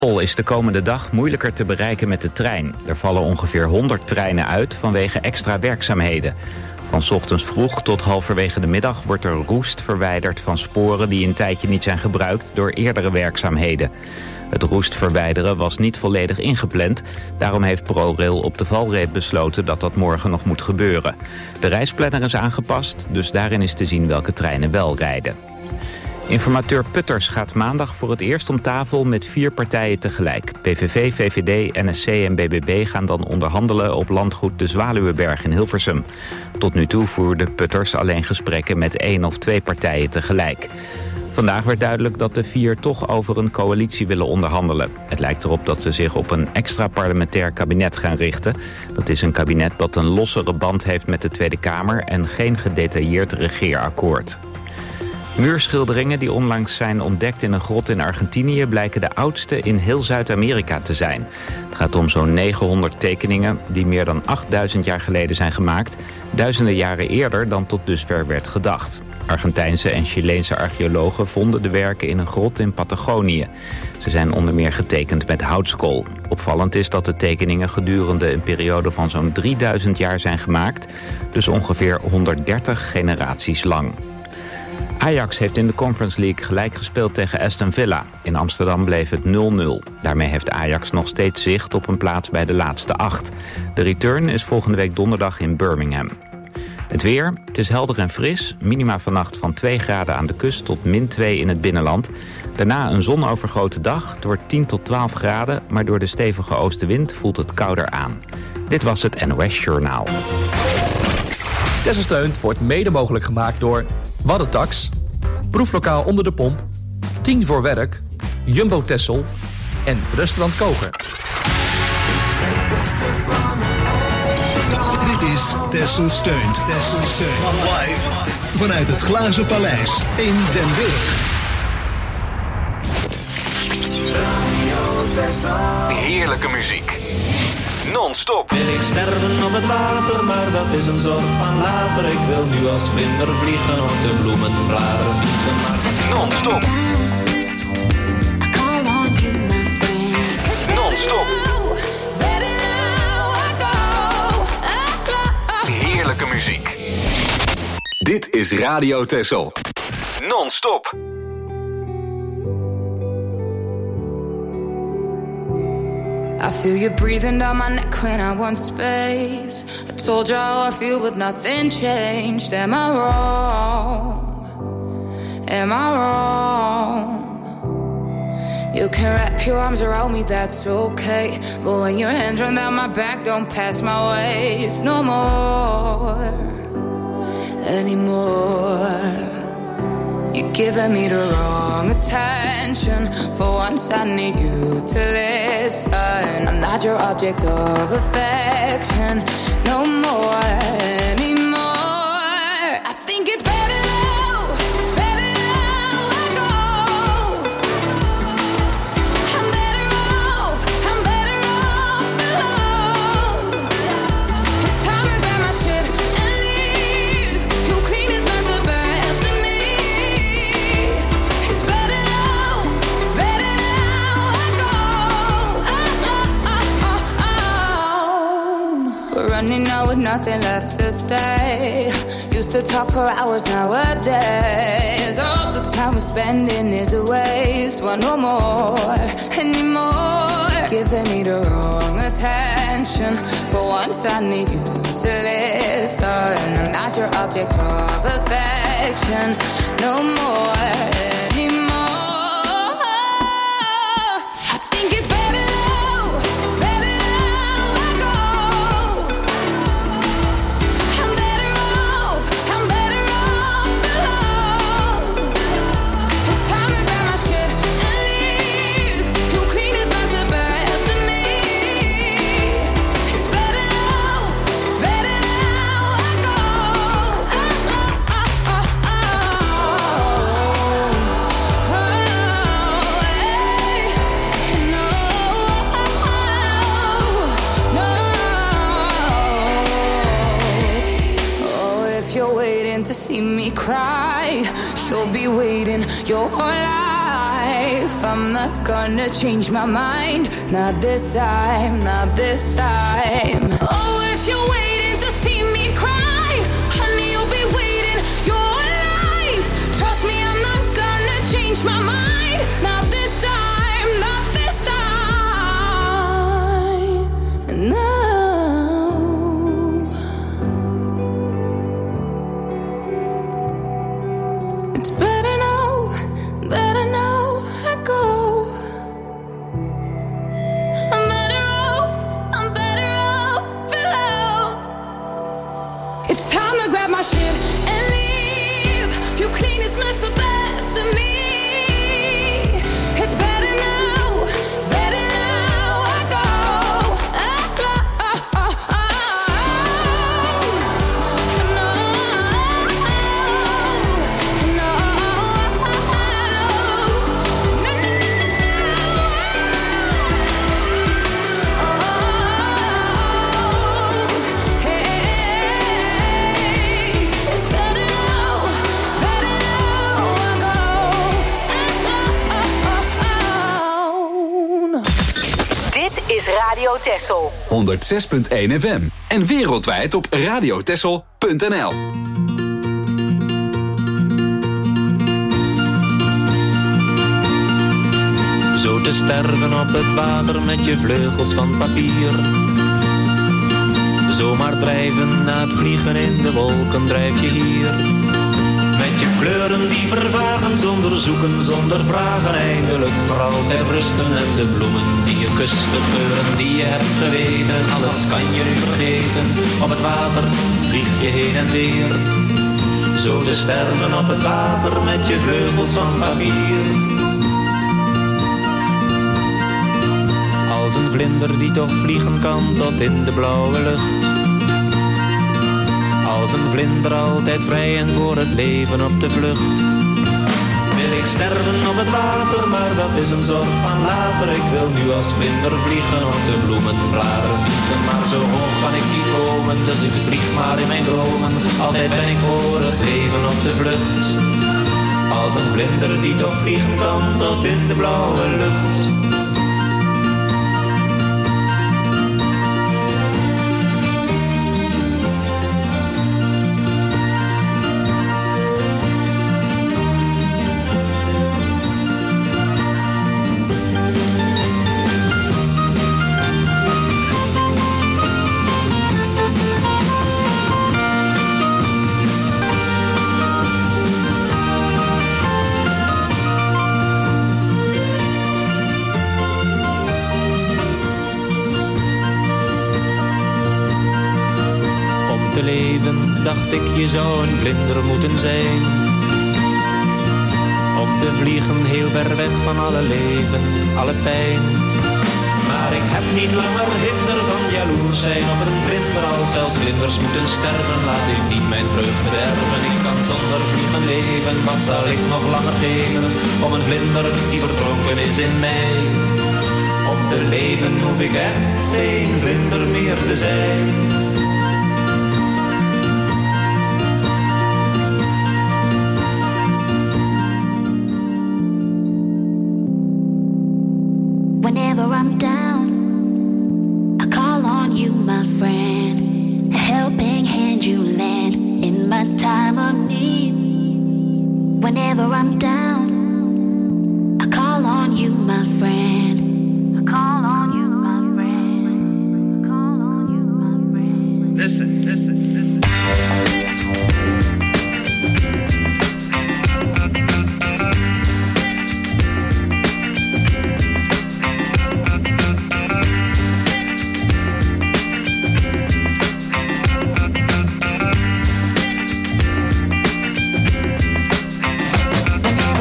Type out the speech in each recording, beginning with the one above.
Is de komende dag moeilijker te bereiken met de trein. Er vallen ongeveer 100 treinen uit vanwege extra werkzaamheden. Van 's ochtends vroeg tot halverwege de middag wordt er roest verwijderd van sporen die een tijdje niet zijn gebruikt door eerdere werkzaamheden. Het roest verwijderen was niet volledig ingepland. Daarom heeft ProRail op de valreep besloten dat dat morgen nog moet gebeuren. De reisplanner is aangepast, dus daarin is te zien welke treinen wel rijden. Informateur Putters gaat maandag voor het eerst om tafel met 4 partijen tegelijk. PVV, VVD, NSC en BBB gaan dan onderhandelen op landgoed de Zwaluweberg in Hilversum. Tot nu toe voerde Putters alleen gesprekken met 1 of 2 partijen tegelijk. Vandaag werd duidelijk dat de 4 toch over een coalitie willen onderhandelen. Het lijkt erop dat ze zich op een extra parlementair kabinet gaan richten. Dat is een kabinet dat een lossere band heeft met de Tweede Kamer en geen gedetailleerd regeerakkoord. Muurschilderingen die onlangs zijn ontdekt in een grot in Argentinië blijken de oudste in heel Zuid-Amerika te zijn. Het gaat om zo'n 900 tekeningen die meer dan 8000 jaar geleden zijn gemaakt, duizenden jaren eerder dan tot dusver werd gedacht. Argentijnse en Chileense archeologen vonden de werken in een grot in Patagonië. Ze zijn onder meer getekend met houtskool. Opvallend is dat de tekeningen gedurende een periode van zo'n 3000 jaar zijn gemaakt, dus ongeveer 130 generaties lang. Ajax heeft in de Conference League gelijk gespeeld tegen Aston Villa. In Amsterdam bleef het 0-0. Daarmee heeft Ajax nog steeds zicht op een plaats bij de laatste 8. De return is volgende week donderdag in Birmingham. Het weer, het is helder en fris. Minima vannacht van 2 graden aan de kust tot -2 in het binnenland. Daarna een zonovergoten dag. Het wordt 10 tot 12 graden, maar door de stevige oostenwind voelt het kouder aan. Dit was het NOS Journaal. Tesselsteunt wordt mede mogelijk gemaakt door Waddentax, Proeflokaal Onder de Pomp, 10 voor Werk, Jumbo Tessel en Restaurant Koger. Dit is Tesselsteunt. Live vanuit het Glazen Paleis in Den Burg. Heerlijke muziek. Non-stop. Wil ik sterven op het water, maar dat is een zorg van later. Ik wil nu als vlinder vliegen op de bloemenbladen vliegen. Non-stop. Non-stop. Heerlijke muziek. Dit is Radio Texel. Non-stop. I feel you breathing down my neck when I want space. I told you how I feel, but nothing changed. Am I wrong? Am I wrong? You can wrap your arms around me, that's okay. But when your hands run down my back, don't pass my waist no more. Anymore. You're giving me the wrong attention. For once I need you to listen. I'm not your object of affection no more anymore. I think it's better now, I go. I'm better off alone. It's time to grab my shit and leave. You clean as mess up to me. It's better now, I go. We're running out with nothing left to say. Used to talk for hours nowadays. All the time we're spending is a waste. Want no more anymore. Giving me the wrong attention. For once I need you to listen. I'm not your object of affection no more anymore. I think it's better now, I go. I'm better off alone. It's time to grab my shit and leave. You clean as mess up to me. It's better now, I go. If you're waiting to see me cry, you'll be waiting your whole life. life. I'm not gonna change my mind. Not this time, not this time. Oh, if you're waiting to see me cry, honey, you'll be waiting your life. Trust me, I'm not gonna change my mind. Not this time, not this time. No. It's better now I go. I'm better off alone. It's time to grab my shit and leave. You clean this mess up after me. It's better now I go. Is Radio Texel 106.1 FM en wereldwijd op radiotexel.nl. Zo te sterven op het water met je vleugels van papier. Zomaar drijven na het vliegen in de wolken drijf je hier. Met je kleuren die vervagen, zonder zoeken, zonder vragen. Eindelijk voor altijd rusten en de bloemen die je kust, de geuren die je hebt geweten. Alles kan je nu vergeten, op het water vlieg je heen en weer. Zo te sterven op het water met je vleugels van papier. Als een vlinder die toch vliegen kan tot in de blauwe lucht. Als een vlinder altijd vrij en voor het leven op de vlucht. Wil ik sterven op het water, maar dat is een zorg van later. Ik wil nu als vlinder vliegen op de bloemenblaren vliegen. Maar zo hoog kan ik niet komen, dus ik vlieg maar in mijn dromen. Altijd ben ik voor het leven op de vlucht. Als een vlinder die toch vliegen kan tot in de blauwe lucht. Dacht ik, je zou een vlinder moeten zijn. Om te vliegen heel ver weg van alle leven, alle pijn. Maar ik heb niet langer hinder van jaloers zijn op een vlinder. Als zelfs vlinders moeten sterven, laat ik niet mijn vreugde werven. Ik kan zonder vliegen leven, wat zal ik nog langer geven? Om een vlinder die verdronken is in mij. Om te leven hoef ik echt geen vlinder meer te zijn. Whenever I'm down, I call on you, my friend. A helping hand you lend in my time of need. Whenever I'm down, I call on you, my friend. I call on you, my friend. I call on you, my friend. Listen. Whenever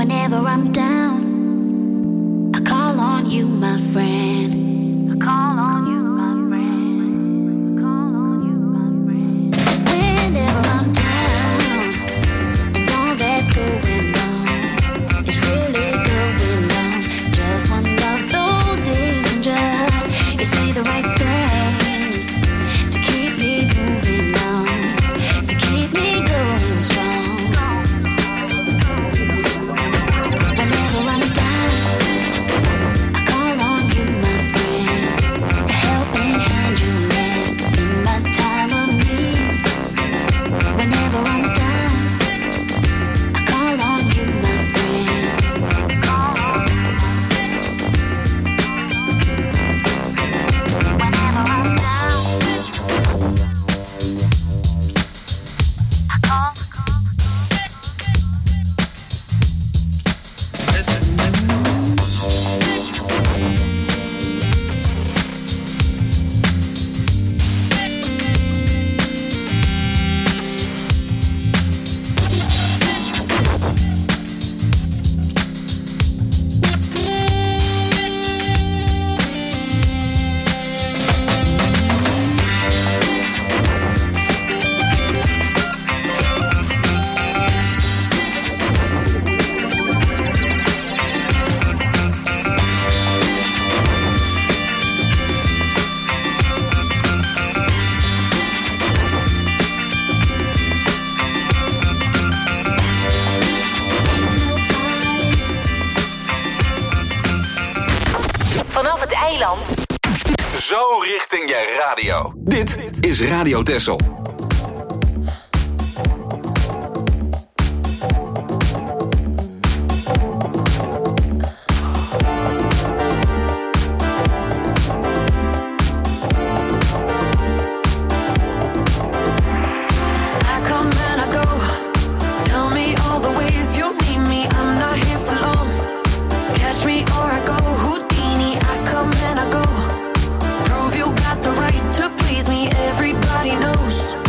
Whenever I'm down, I call on you, my friend. I call on you, my friend. I call on you, my friend. Whenever I'm down, and all that's going on is really going on. Just one of those days, and just you say the right things to keep me moving on, to keep me going strong. Whenever I'm down, I call on you, my friend. A helping hand you lend in my time of need. Whenever I'm down, I call on you, my friend. Call on you, my friend. Whenever I'm down, I call. Vanaf het eiland. Zo richting je radio. Dit is Radio Texel. I come and I go. Tell me all the ways you need me. I'm not here for long. Catch me or I go Houdini. I come and I go. Prove you got the right to please me. Everybody knows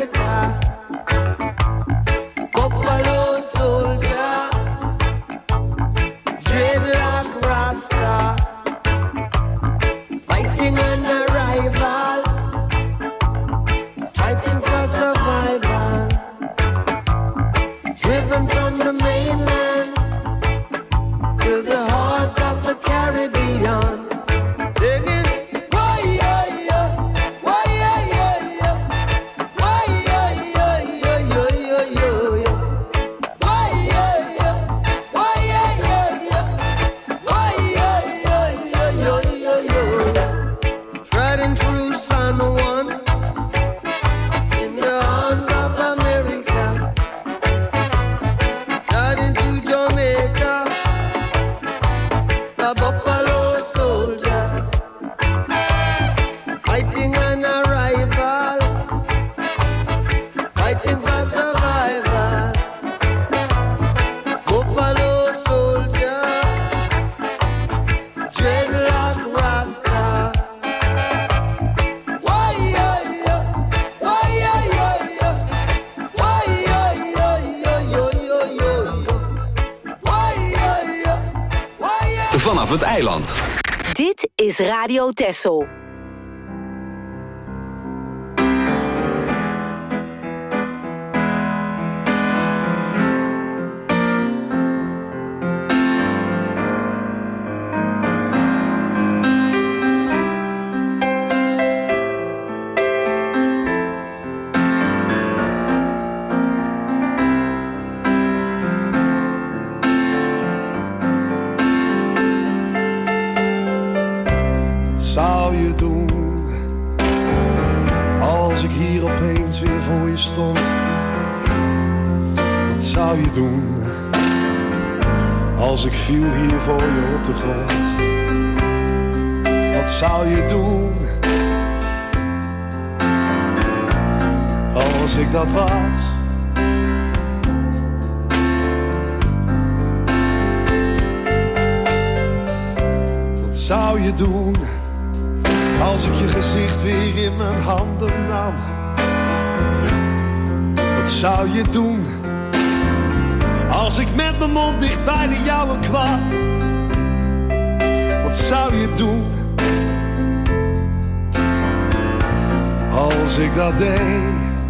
America. Buffalo soldier, dreadlock rasta, fighting an arrival, fighting for survival, driven from the mainland to the heart of the Caribbean. Vanaf het eiland. Dit is Radio Texel. Zou je doen als ik hier opeens weer voor je stond? Wat zou je doen als ik viel hier voor je op de grond? Wat zou je doen als ik dat was? Wat zou je doen als ik je gezicht weer in mijn handen nam? Wat zou je doen als ik met mijn mond dicht bij de jouwe kwam? Wat zou je doen als ik dat deed?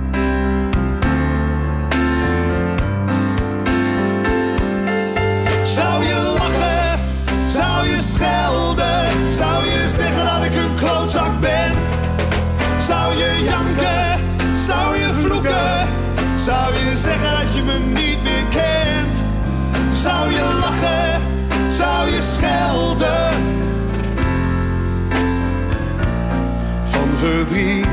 Zou je lachen? Zou je schelden? Zou je zeggen dat ik een klootzak ben? Zou je janken? Zou je vloeken? Zou je zeggen dat je me niet meer kent? Zou je lachen? Zou je schelden? Van verdriet.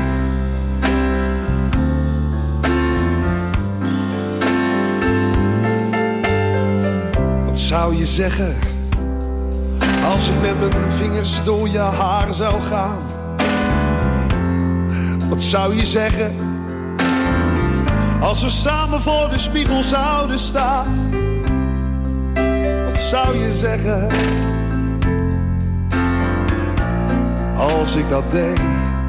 Wat zou je zeggen als ik met mijn vingers door je haar zou gaan? Wat zou je zeggen als we samen voor de spiegel zouden staan? Wat zou je zeggen als ik dat deed?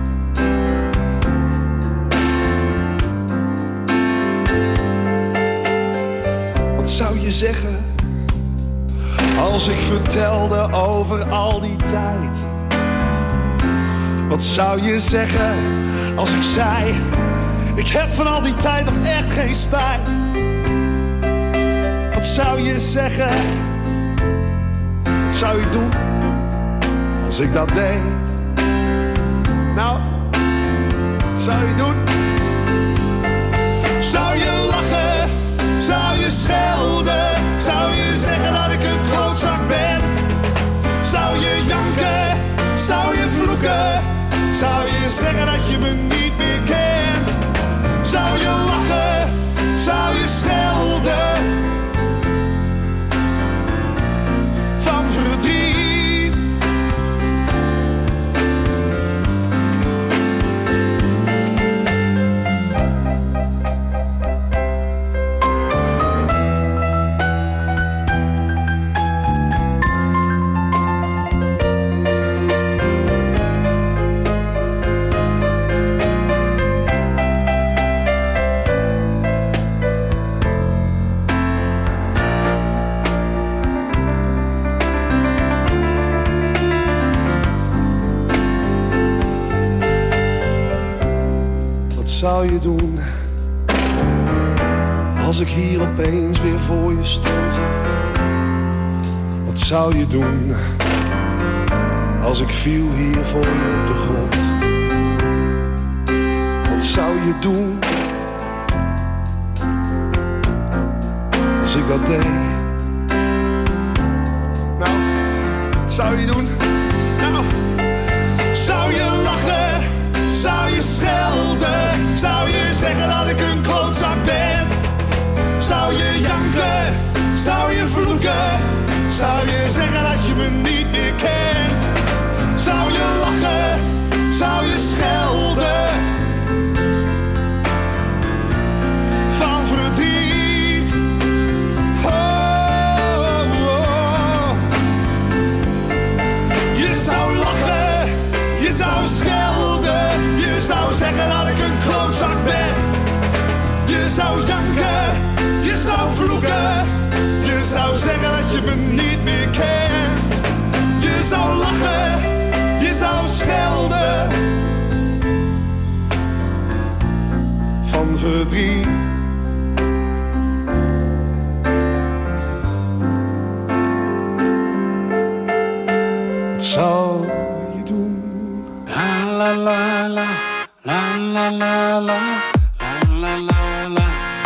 Wat zou je zeggen als ik vertelde over al die tijd? Wat zou je zeggen als ik zei: ik heb van al die tijd nog echt geen spijt? Wat zou je zeggen? Wat zou je doen als ik dat deed? Nou, wat zou je doen? Zou je lachen? Zou je schelden? Zou je zeggen dat ik een klootzak ben? Zou je janken? Zou je vloeken? Zou je zeggen dat je me niet meer kent? Zou je lachen? Zou je schelden? Van verdriet. zou je doen als ik hier opeens weer voor je stond? Wat zou je doen als ik viel hier voor je op de grond? Wat zou je doen als ik dat deed? Nou, wat zou je doen? Nou, zou je lachen? Zou je schelden? Zou je zeggen dat ik een klootzak ben? Zou je janken? Zou je vloeken? Zou je zeggen dat je me niet meer kent? Zou je lachen? Zou je schelden? Van verdriet. Oh, oh. Je zou lachen, je zou schelden, je zou zeggen dat ik een klootzak ben. Je zou janken, je zou vloeken, je zou zeggen dat je me niet meer kent. Je zou lachen, je zou schelden. Van verdriet. Wat zou je doen? La la la la, la la la la, la la la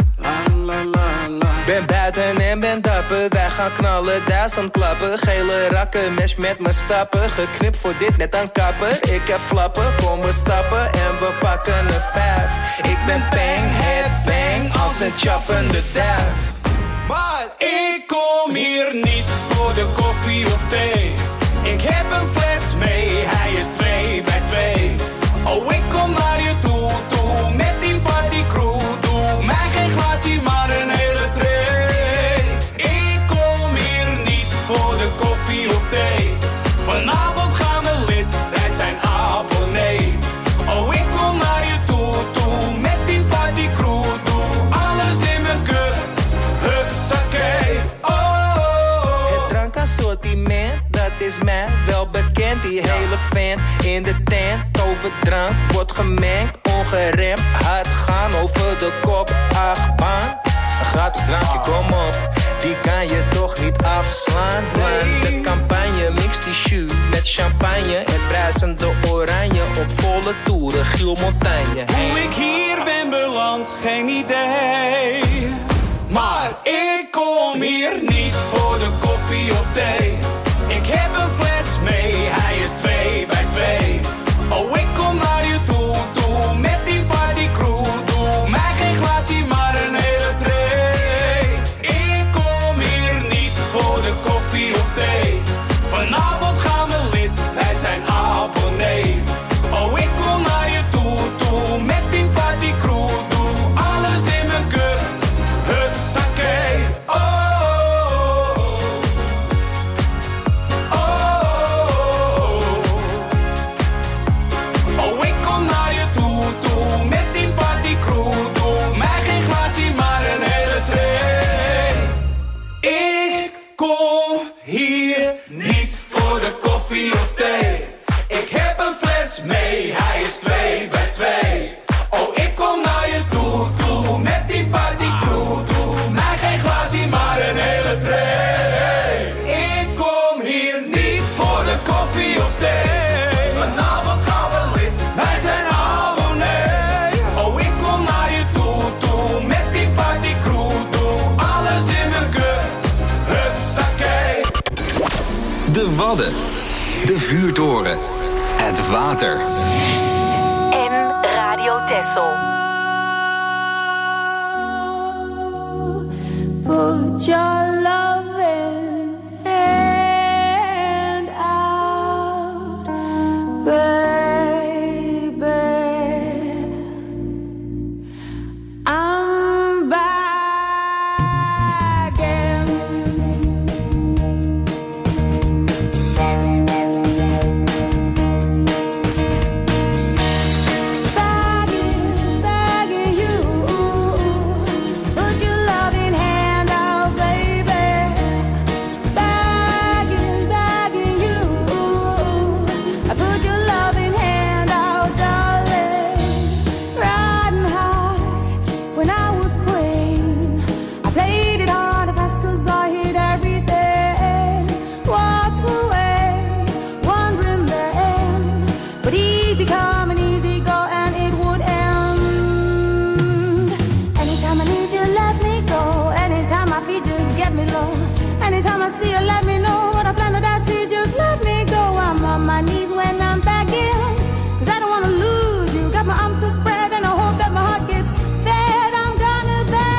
la. Ben buiten en ben dapper, wij gaan knallen, 1000 klappen. Gele rakken, mes met me stappen. Geknipt voor dit net aan kapper. Ik heb flappen, kom we stappen en we pakken een 5. Ik ben bang, head bang, als een chappende duif. Maar ik kom hier niet voor de koffie of thee. Ik heb een fles mee, hij is 2 bij 2. Oh, ik kom naar je toe, toe, met die partycrew. Doe mij geen glaasje, maar een hele tray. Ik kom hier niet voor de koffie of thee. Vanavond gaan we lid, wij zijn abonnee. Oh, ik kom naar je toe, toe, met die partycrew. Doe alles in mijn kut, hupsakee. Oh, het drankassortiment, dat is mij wel bekend. Die hele vent in de tent, over drank wordt gemengd. Ongeremd, hard gaan over de kop, achtbaan. Een gratis drankje, kom op, die kan je toch niet afslaan. Man, de campagne mixt die jus met champagne en bruisende oranje op volle toeren, Giel Montagne. Hey. Hoe ik hier ben beland, geen idee. Maar ik kom hier niet voor de koffie of thee. Ik heb een fles mee, hij is 2 bij 2. Oh, ik kom naar je toe, toe, met die partycrew. Doe mij geen glaasje, maar een hele tray. Ik kom hier niet voor de koffie of thee. Vanavond gaan we lid, wij zijn abonnee. Oh, ik kom naar je toe, toe, met die partycrew. Doe alles in mijn kut, hupsakee. Oh. Mee, hij is 2 bij 2. Oh, ik kom naar je toe, toe, met die partycrew. Doe mij geen glaasje, maar een hele tray. Ik kom hier niet voor de koffie of thee. Vanavond gaan we lid, wij zijn abonnee. Oh, ik kom naar je toe, toe, met die partycrew. Doe alles in mijn kut, hupsakee. De Wadden, de vuurtoren, het water. En Radio Texel. Put your loving hand out, baby. I'm begging. Begging you, put your loving hand out, baby. see you, let me know what I plan to do. Just let me go. I'm on my knees when I'm back in, 'cause I don't wanna lose you. Got my arms so spread and I hope that my heart gets fed. I'm gonna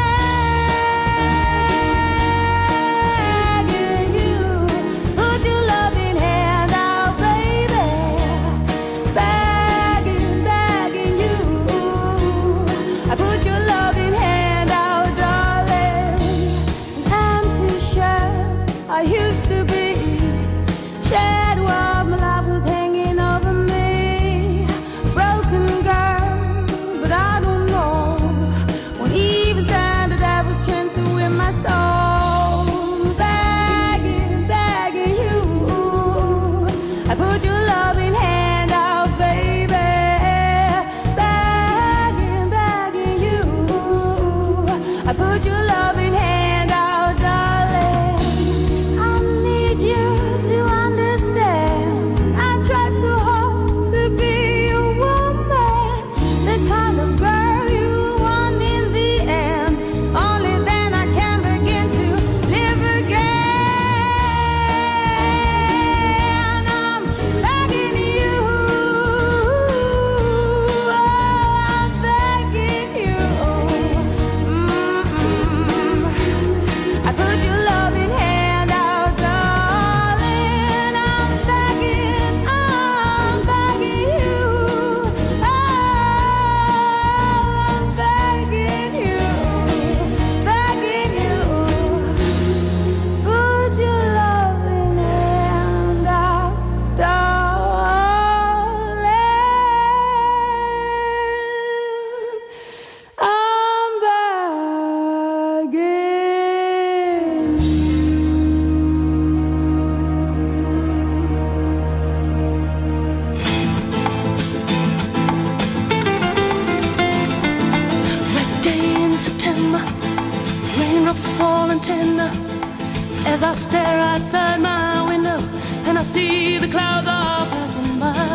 beg you, put your loving hand out, baby. Begging you, I put your loving hand out, darling. I'm too sure I used to be shared while my life was hanging over me. Broken girl, but I don't know. When Eve was down, the devil's chance to win my soul. Begging you, I put your loving hand out, baby. Begging you, I put your loving hand out, darling. I need you to understand. I try so hard to be a woman, the kind of girl you want in the end. Only then I can begin to live again. I'm begging you, I'm begging you. I put your loving hand out, darling. I'm begging you. I'm begging you. Put your loving hand out, darling. I'm begging. Red day in September, raindrops falling tender as I stare outside my window and I see the clouds are passing by.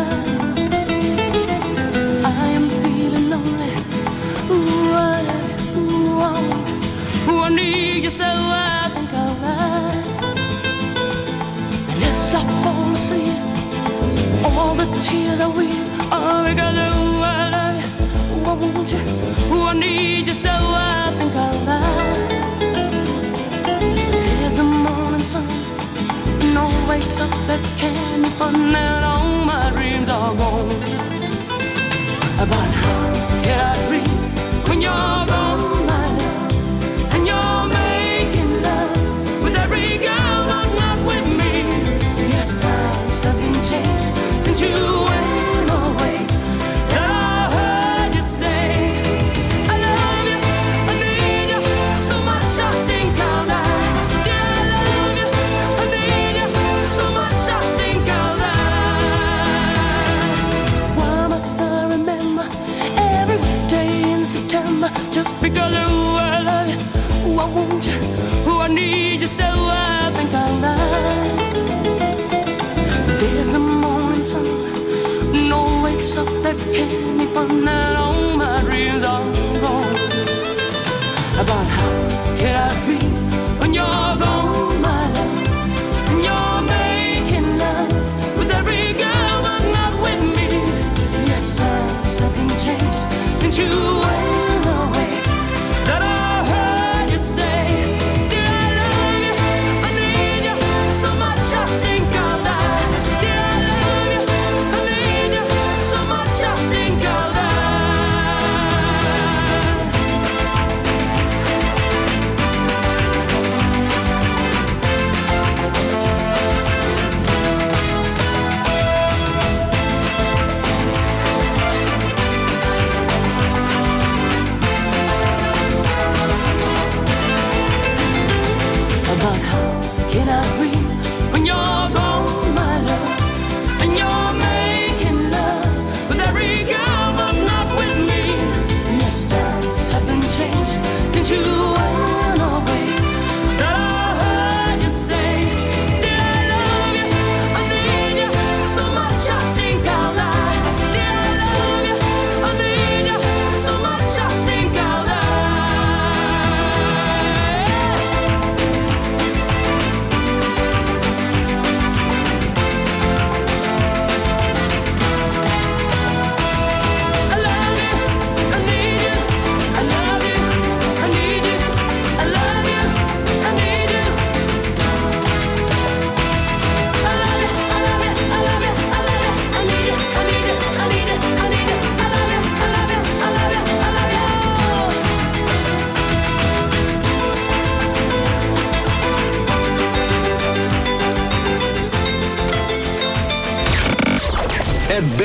I am feeling lonely. Ooh, I love you. Ooh, I want you. Ooh, I need you so I think I'll lie. And as I fall asleep, all the tears I weep are because ooh, I love you. Ooh, I want you. Ooh, I need you so I think I'll lie. There's the morning sun, no wakes up that candy fun, and all my dreams are gone. But how can I dream when you're gone, my love, and you're making love with every girl but not with me? Yes, times have been changed since you went away. And I heard you say, I love you, I need you so much I think I'll die. Yeah, I love you, I need you so much I think I'll die. Why must I remember every day in September just because ooh, I love you, ooh, I want you, ooh, I need you so I think I'll lie. There's the morning sun, no wakes up that candy fun, and all my dreams are gone. About how can I dream when you're gone, my love, and you're making love with every girl but not with me? Yes, times have been changed since you went away. That I heard you say, dear, I love you, I need you so much I think I'll die. Dear, I love you, I need you so much I think I'll die.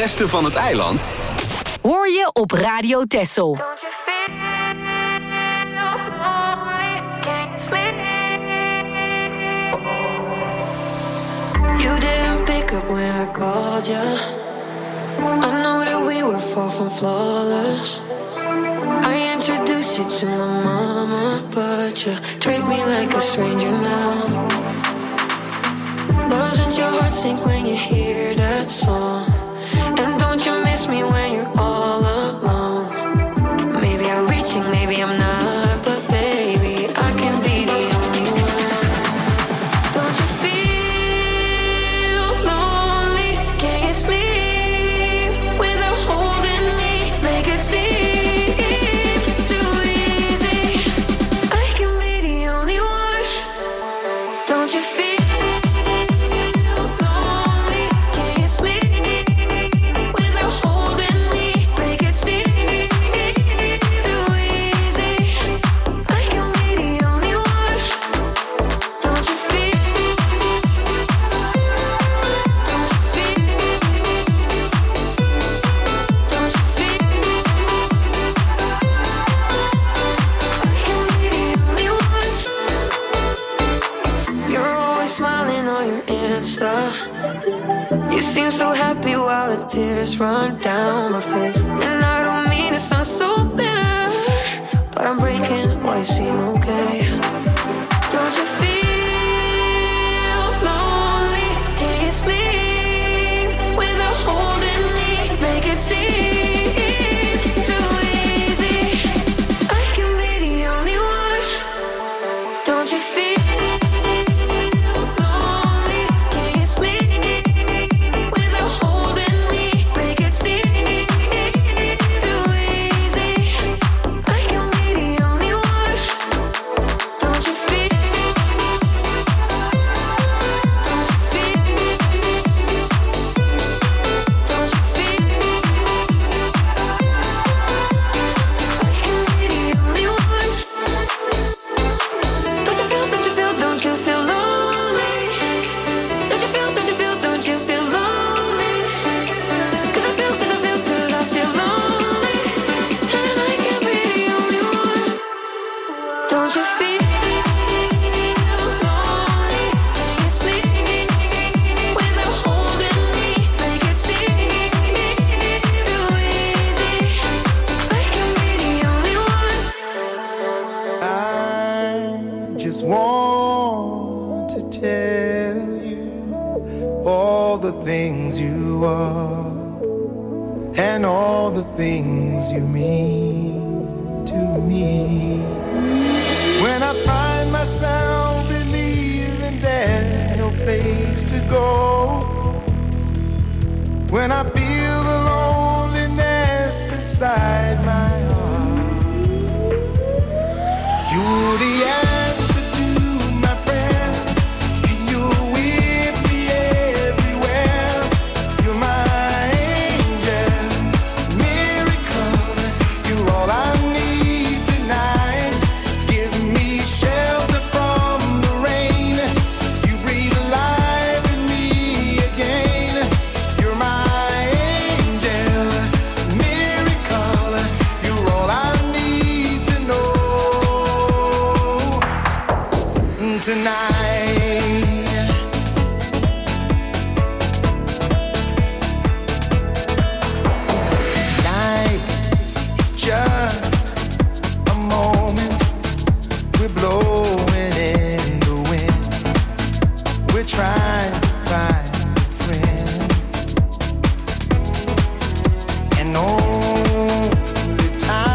beste van het eiland? Hoor je op Radio Texel. You didn't pick up when I called you. I know that we were far from flawless. I introduced you to my mama, but you treat me like a stranger now. Doesn't your heart sink when you hear that song? And don't you miss me when you're all alone? Maybe I'm reaching, maybe I'm not, but baby, I can be the only one. Don't you feel lonely? Can you sleep without holding me? Make it seem too easy. I can be the only one. Don't you feel you seem so happy while the tears run down my face. And I don't mean it sounds so bitter, but I'm breaking while you seem okay. Don't you feel lonely? Can you sleep without holding me? Make it seem too easy. I can be the only one. Don't you feel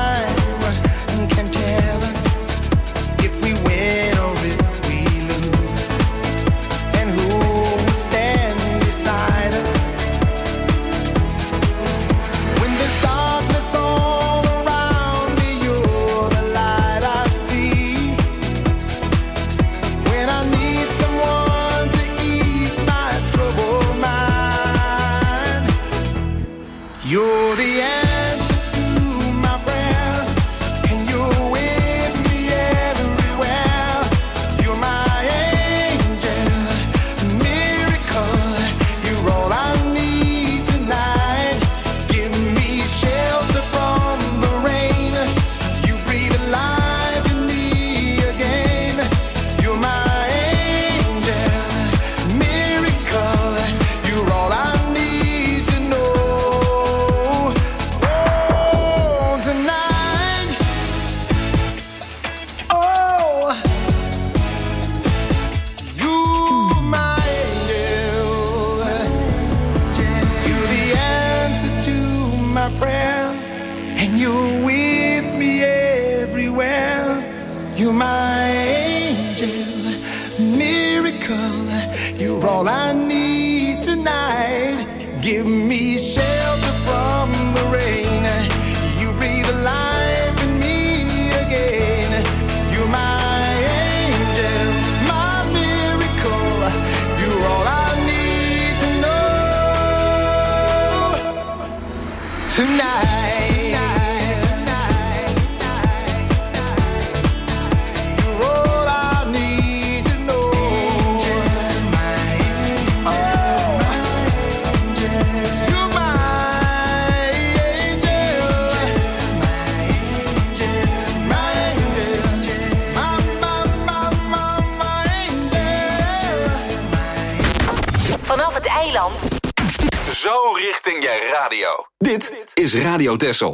can tell us if we win or if we lose. You're my angel, miracle. You're all I need tonight. Give me shelter from the rain. You breathe life in me again. You're my angel, my miracle. You're all I need to know tonight. Zo richting je radio. Dit is Radio Texel.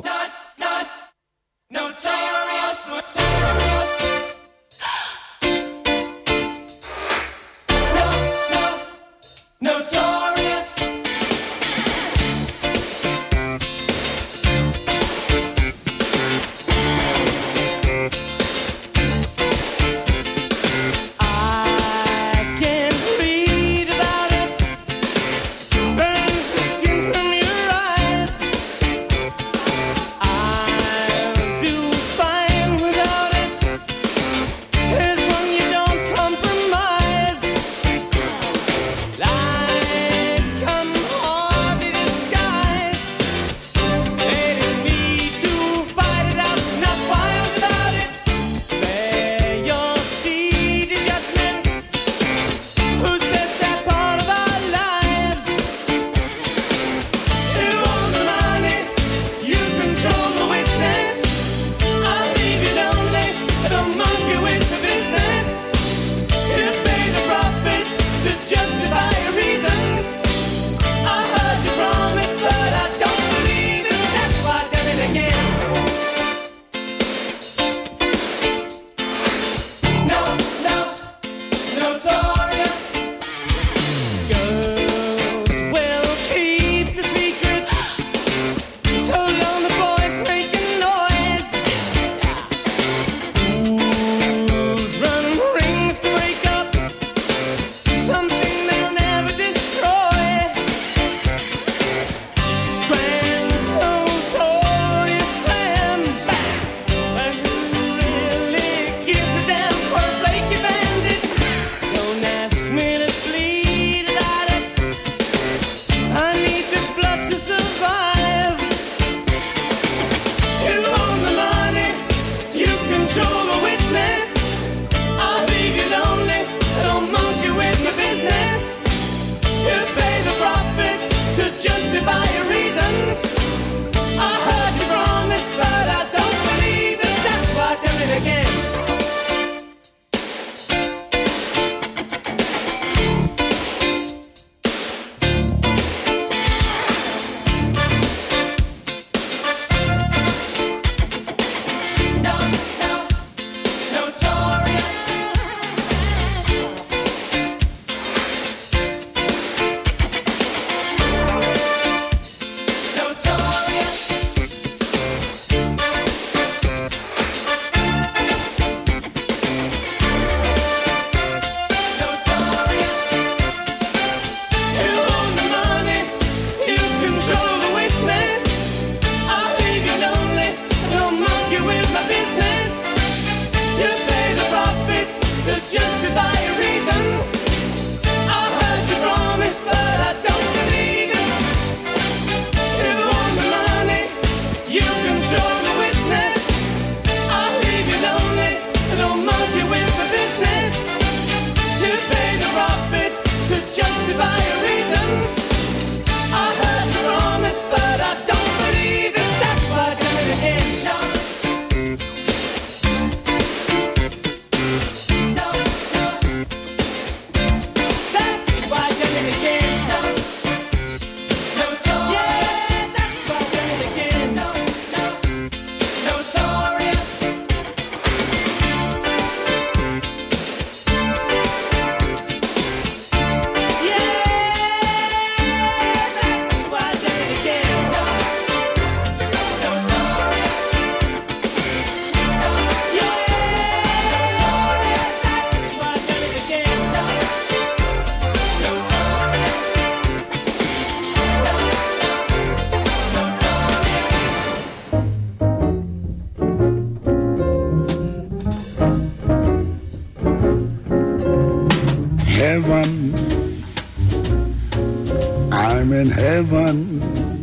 heaven.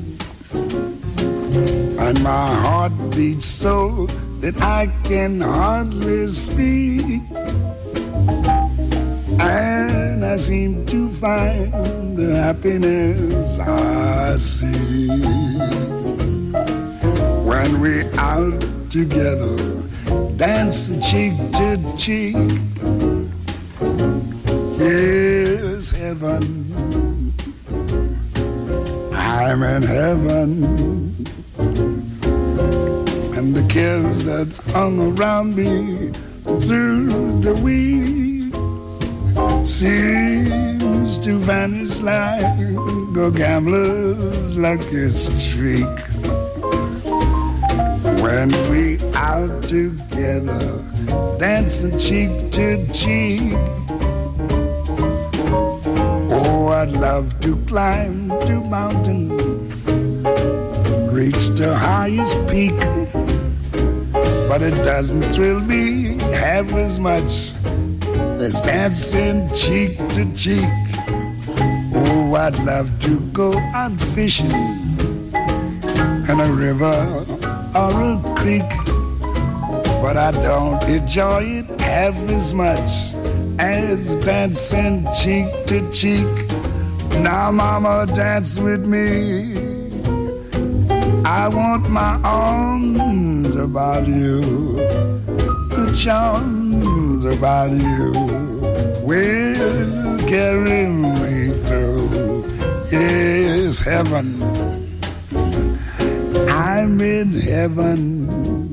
And my heart beats so that I can hardly speak. And I seem to find the happiness I see when we're out together, dancing cheek to cheek. Yes, heaven, I'm in heaven. And the cares that hung around me through the week seems to vanish like a gambler's lucky streak. When we out together, dancing cheek to cheek. Oh, I'd love to climb the mountain, reach the highest peak, but it doesn't thrill me half as much as dancing cheek to cheek. Oh, I'd love to go out fishing in a river or a creek, but I don't enjoy it half as much as dancing cheek to cheek. Now, mama, dance with me. I want my arms about you, the charms about you will carry me through. Yes, heaven, I'm in heaven.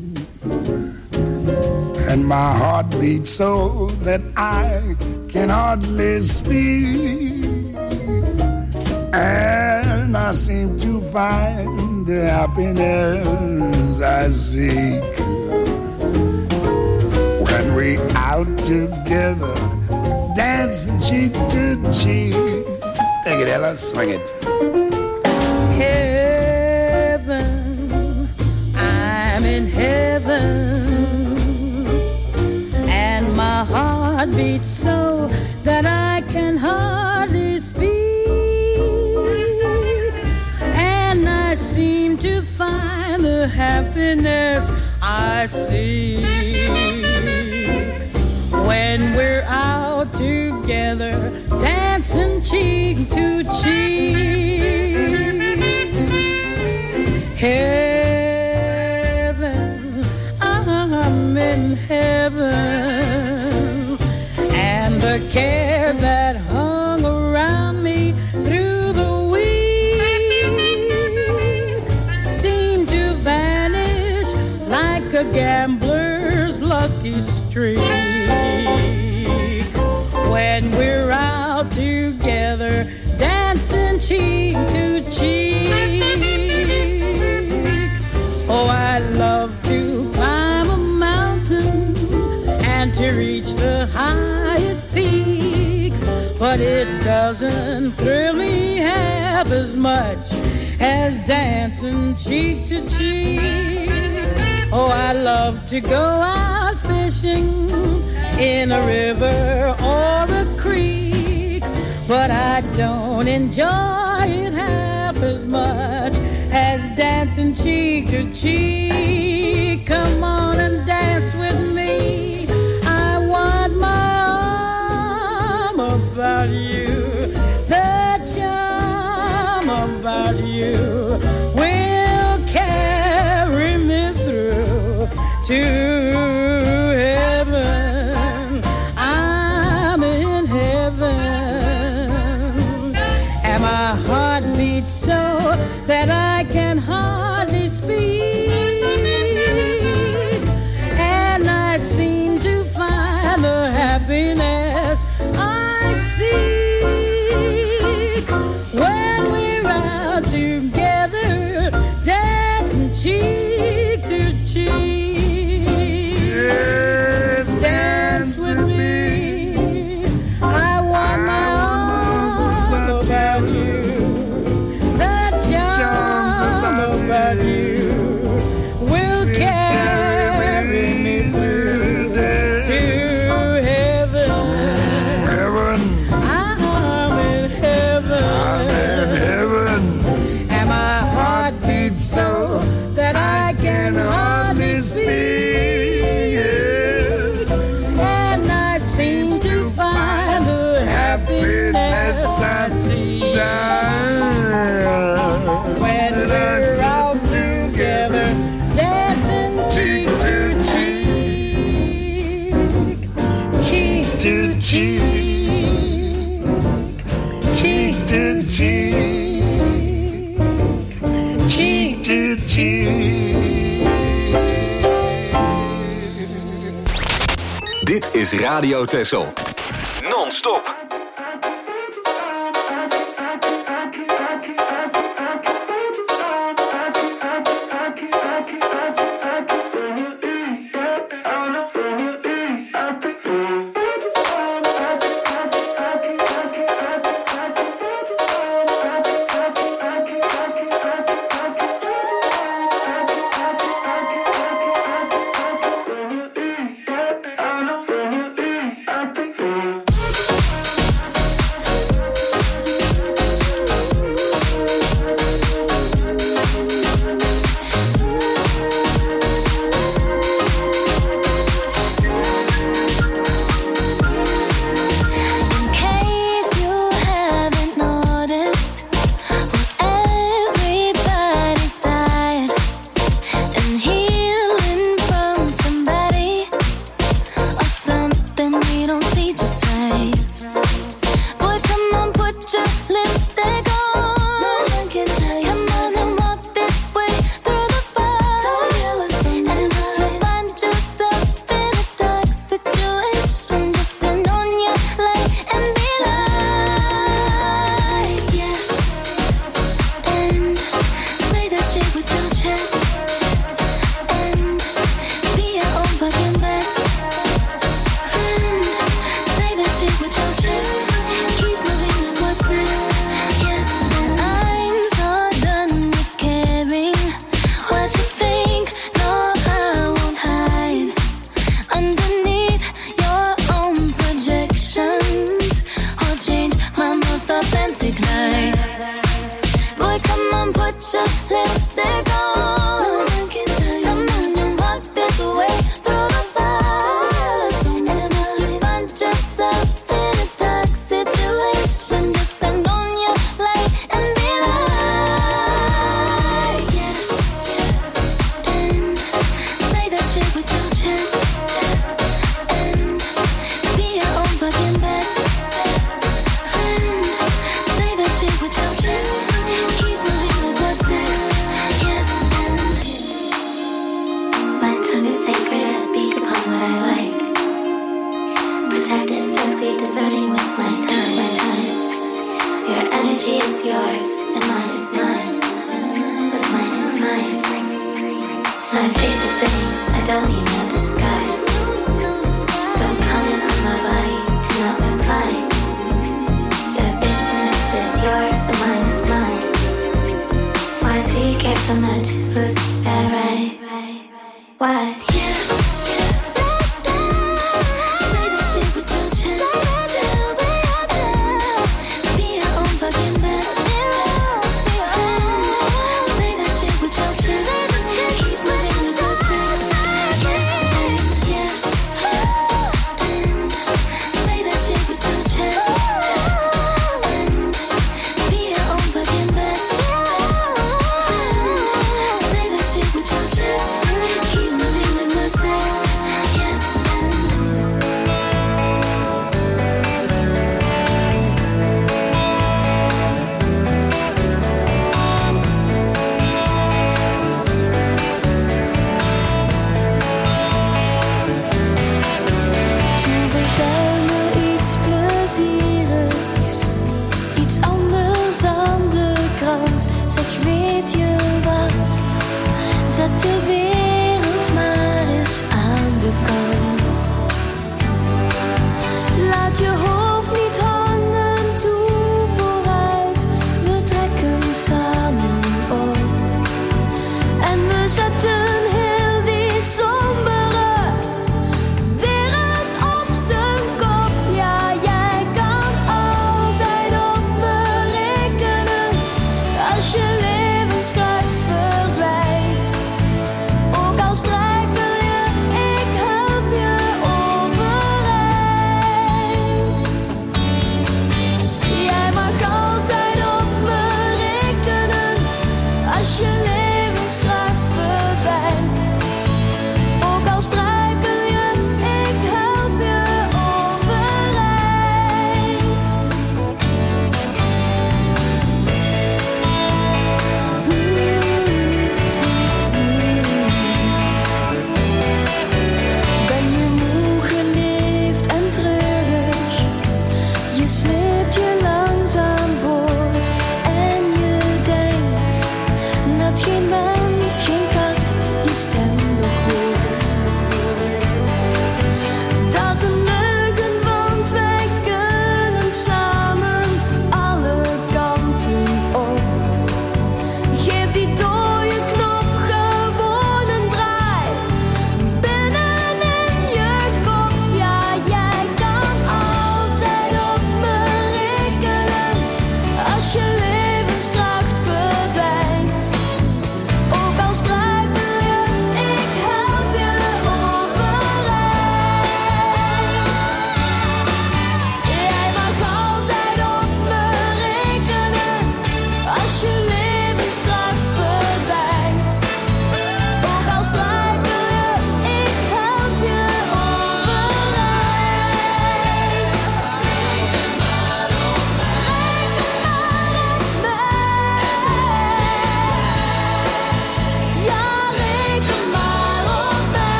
And my heart beats so that I can hardly speak. And I seem to find the happiness I seek when we out together, dancing cheek to cheek. Take it, Ella, swing it. Heaven, I'm in heaven. My heart beats so that I can hardly speak, and I seem to find the happiness I seek when we're out together, dancing cheek to cheek. Heaven, I'm in heaven. The cares that hung around me through the week seem to vanish like a gambler's lucky streak. When we're out together, dancing cheek to cheek. Oh, I love to climb a mountain and to reach the highest peak, but it doesn't thrill me half as much as dancing cheek to cheek. Oh, I love to go out fishing in a river or a creek, but I don't enjoy it half as much as dancing cheek to cheek. Come on and dance with me. I want my arm about you, the charm about you will carry me through to heaven. I'm in heaven, and my heart beats so that I can hardly speak, and I seem to find the happiness I see to cheek, cheek to cheek, cheek to cheek. Dit is Radio Texel. Non-stop.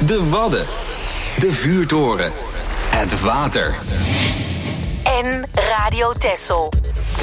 De Wadden. De vuurtoren. Het water. En Radio Texel.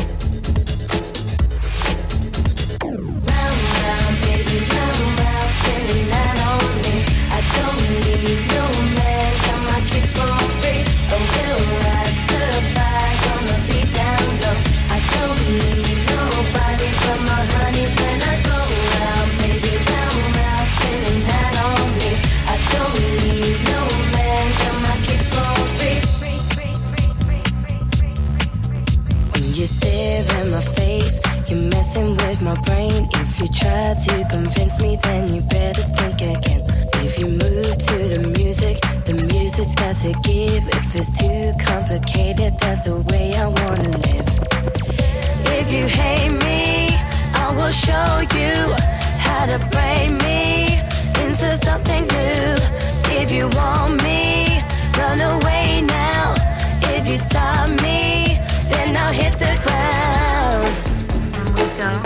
Try to convince me, then you better think again. If you move to the music's got to give. If it's too complicated, that's the way I wanna live. If you hate me, I will show you how to break me into something new. If you want me, run away now. If you stop me, then I'll hit the ground. Here we go.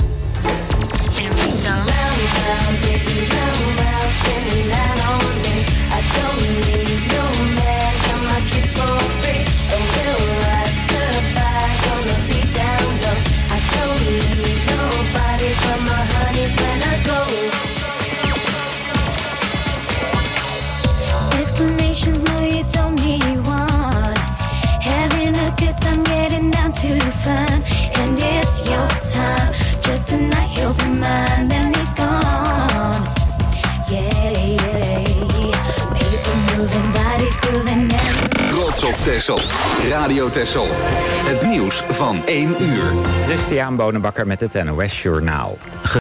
Round, baby, round, spinning that on me. I don't need no man, got my kicks for free. And we'll ride certified, gonna be down low. I don't need nobody but my honeys when I go. Explanations, no, you don't need one. Having a good time, getting down to the fun. And it's your time, just tonight you'll be mine. Then he's gone. Trots op Texel. Radio Texel. Het nieuws van 1 uur. Christian Bonenbakker met het NOS Journaal.